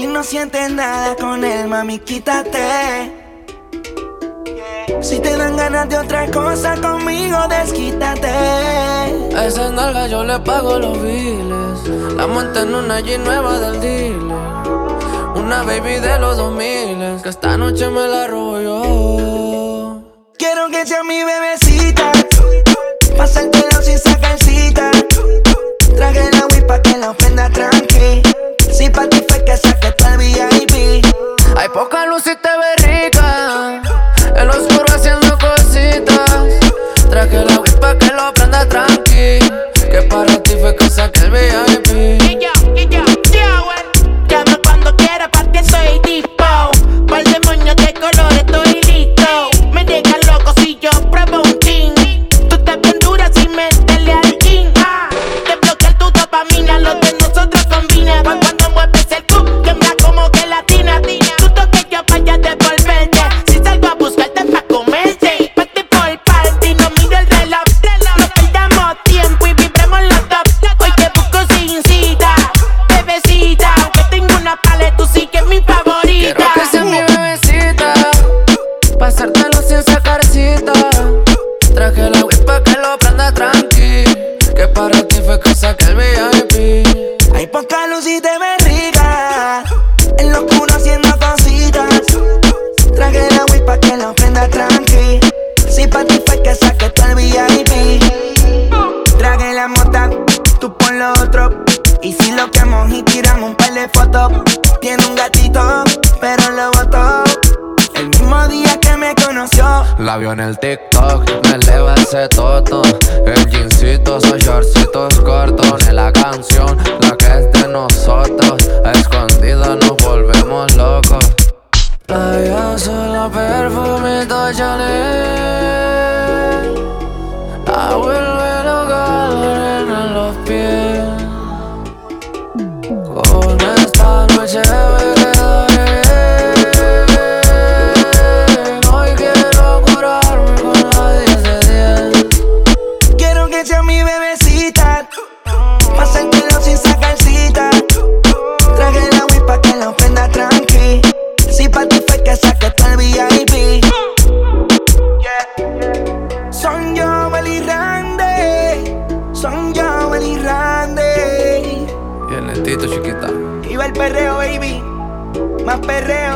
Si no sientes nada con él, mami, quítate. Si te dan ganas de otra cosa, conmigo desquítate. A esa nalga yo le pago los biles. La monté en una G nueva del dealer. Una baby de los 2000, que esta noche me la robo yo. Quiero que sea mi bebecita, pasártelo sin sacar cita. Traje la Wii pa' que la ofrenda tranqui. Si pa' ti fue que saqué todo el VIP. Hay poca luz y te ves rica, en lo oscuro haciendo cositas. Traje la Wii pa' que lo prenda tranqui, que para ti fue que saqué el VIP. Llama cuando quiera, pa' ti estoy dispo. Pa'l demonio de color estoy listo. Me deja loco si yo pruebo un chin. Tú estás bien dura si métele al gym. Desbloquea tu dopamina, lo de nosotros combina. Cuando mueves el cup, quema como gelatina. Tú toques yo vaya a devolverte. Si salgo a buscarte pa' comerte. Party por party, no miro el reloj. No perdamos tiempo y vibremos los top. Hoy te busco sin cita, bebecita. Aunque tengo una paleta, tú sí que es mi favorita. Quiero que seas mi bebecita, pasártelo sin sacar cita. Traje la Wii pa' que lo prenda tranqui, que para ti fue que saqué el VIP. Hay poca luz y te ves rica, en lo oscuro haciendo cositas. Traje la Wii pa' que la ofrenda tranqui. Si pa' ti fue que saqué todo el VIP. Traje la mota, tú pon lo otro. Y si lo quemamos y tiramos un par de fotos. Tiene un gatito, pero lo botó el mismo día que me conoció. La vio en el TikTok, me eleva ese toto. El jeansito, son shortcitos cortos. En la canción, la que es de nosotros. A escondidas nos volvemos locos. Playa sola, perfumito Chanel. La vuelve loca, arena en los pies. Con esta noche me quedaré bien. Hoy quiero curarme con la 10 de 10. Quiero que sea mi bebecita, pasártelo sin sacar cita. Traje la Wii pa' que la ofrenda tranqui. Si pa' ti fue que saqué todo el VIP. Son Joel y Randy, son Joel y Randy. Y el netito chiquita. Iba el perreo, baby, más perreo.